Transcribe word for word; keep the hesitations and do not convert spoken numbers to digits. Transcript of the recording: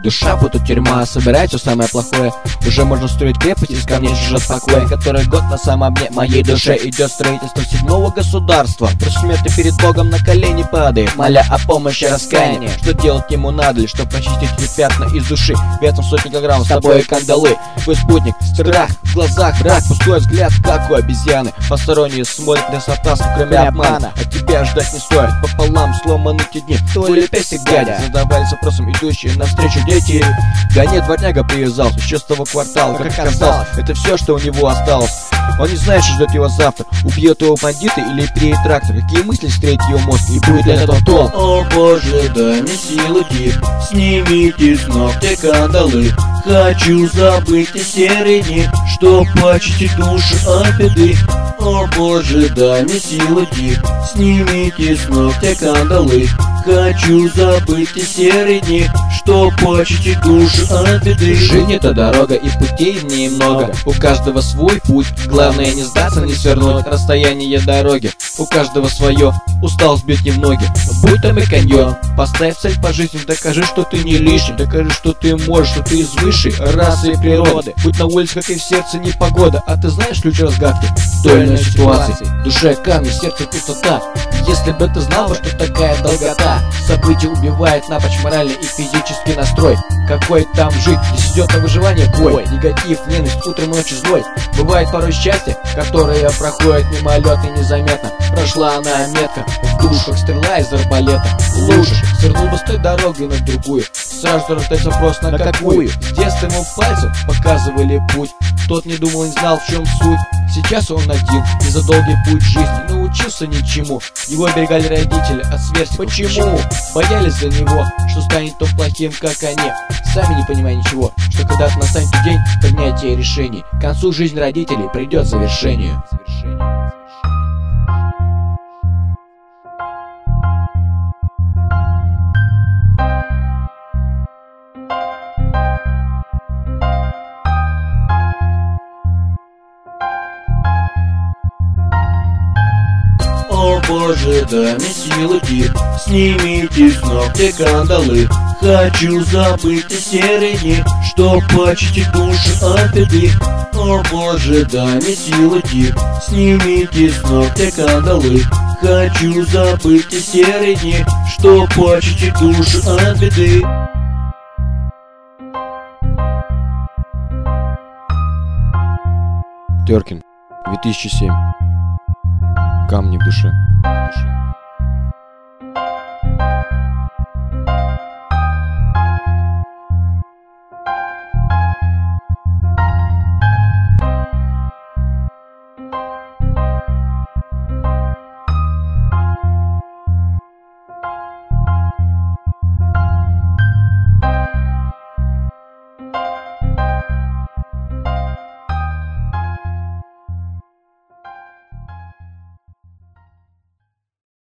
Душа будто тюрьма, собирать все самое плохое. Уже можно строить крепость из камней чужого покоя. Который год на самом дне моей душе идет строительство седьмого государства. После смерти перед Богом на колени падает, моля о помощи, раскаянии. Что делать ему надо ли, чтобы почистить эти пятна из души? Весом сотни килограммов с тобой и кандалы. Твой спутник, страх, в глазах враг, пустой взгляд, как у обезьяны. Посторонние смотрят на соответственно, кроме обмана. От тебя ждать не стоит, пополам сломаны те дни. Твой ли песик, дядя? Задавались вопросом идущие навстречу дети. Да нет, дворняга привязался, еще с того квартала. Как оказалось, это все, что у него осталось. Он не знает, что ждет его завтра. Убьет его бандиты или приедет трактор. Какие мысли встретит его мозг и будет ли это толк? О боже, дай мне силы, тип. Снимите с ног те кандалы. Хочу забыть те серые дни, чтоб почистить душу от беды. О боже, дай мне силы, тип. Снимите с ног те кандалы. Хочу забыть те серые дни, чтоб почистить душу от беды. Жизнь — это дорога, и путей в ней много. У каждого свой путь, главное не сдаться, не свернуть расстояние дороги. У каждого свое, усталость бьет не в ноги. Будь там и каньон, поставь цель по жизни. Докажи, что ты не лишний, докажи, что ты можешь, что ты из высшей расы и природы. Будь на улице, как и в сердце, непогода. А ты знаешь ключ разгадки той или иной ситуации? В душе камни, сердце пустота. Если бы ты знала, что такая долгота. События убивает напрочь моральный и физический настрой. Какой там жить, здесь идет на выживание бой. Негатив, ненависть, утром и ночью злой. Бывает порой счастье, которое проходит мимолетно и незаметно. Прошла она метко, в душу как стрела из арбалета. Лучше свернул бы с той дорогой на другую. Сразу рождается вопрос, на какую. С детства ему пальцем показывали путь. Тот не думал, не знал, в чем суть. Сейчас он один, и за долгий путь жизни научился ничему. Его оберегали родители от сверстников. Почему? Боялись за него, что станет то плохим, как они. Сами не понимая ничего, что когда-то настанет день принятия решений. К концу жизнь родителей придет к завершению. О боже, дай мне силы, тип. Снимите с ног те кандалы. Хочу забыть те серые дни, чтоб почистить душу от беды. О боже, дай мне силы, тип. Снимите с ног те кандалы. Хочу забыть те серые дни, чтоб почистить душу от беды. Теркин, две тысячи семь. Камни в душе.